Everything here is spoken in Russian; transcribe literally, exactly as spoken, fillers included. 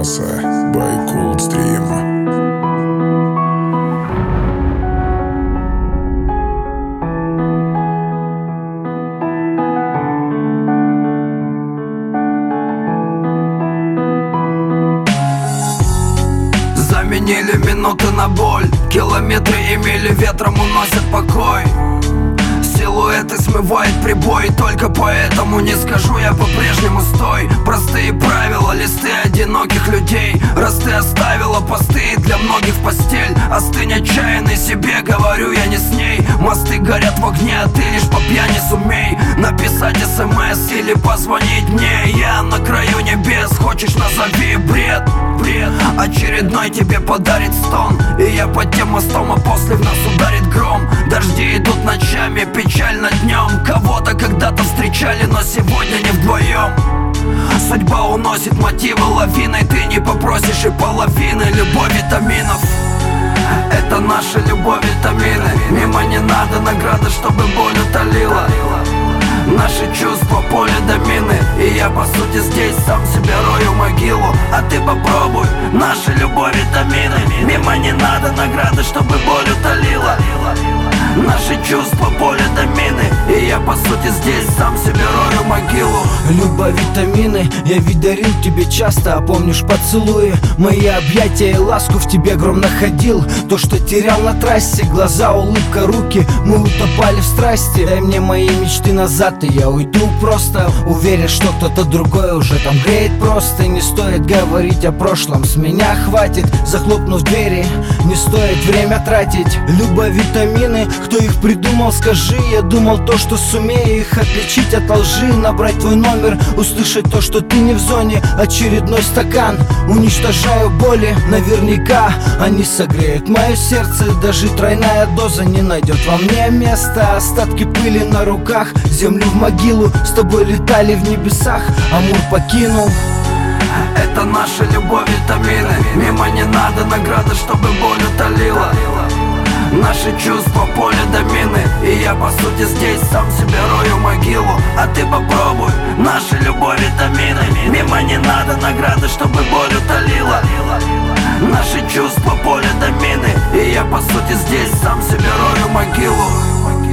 Трасса by Coldstream. Заменили минуты на боль, километры и мили ветром уносят покой. Силуэты смывает прибой, только поэтому не скажу я по-прежнему стой. Простые правила, листы одиноких людей. Раз ты оставила посты, для многих постель. Остынь отчаянный себе, говорю я не с ней. Мосты горят в огне, а ты лишь по пьяни сумей написать смс или позвонить мне. Я на краю небес, хочешь назови бред, бред. Очередной тебе подарит стон, и я под тем мостом, а после в нас ударит гром. Дожди идут ночами, печально днем. Кого-то когда-то встречали, но сегодня не вдвоем. Судьба уносит мотивы лавиной, ты не попросишь и половины. Любовь витаминов, это наша любовь витамины. Мимо не надо награды, чтобы боль утолила. Наши чувства поле до мины, и я по сути здесь сам себе рою могилу. А ты попробуй, наша любовь витамины. Мимо не надо награды, чтобы боль утолила. Наши чувства поле до мины, и я по сути здесь сам себе рою могилу. Любовь витамины, я ведь дарил тебе часто. А помнишь поцелуи, мои объятия и ласку в тебе гром находил. То, что терял на трассе, глаза, улыбка, руки. Мы утопали в страсти. Дай мне мои мечты назад, и я уйду просто. Уверен, что кто-то другой уже там греет просто. Не стоит говорить о прошлом, с меня хватит. Захлопнув двери, не стоит время тратить. Любовь витамины, кто их придумал, скажи. Я думал то, что сумею их отличить от лжи. Набрать твой номер, услышать то, что ты не в зоне. Очередной стакан, уничтожаю боли. Наверняка они согреют мое сердце. Даже тройная доза не найдет во мне места. Остатки пыли на руках, землю в могилу. С тобой летали в небесах, Амур покинул. Это наша любовь витамины. Мимо не надо награды, чтобы боль утолила. Наши чувства поле до мины, и я по сути здесь сам себе рою могилу. А ты попробуй, наша любовь витамины. Мимо не надо награды, чтобы боль утолила. Наши чувства поле до мины, и я по сути здесь сам себе рою могилу.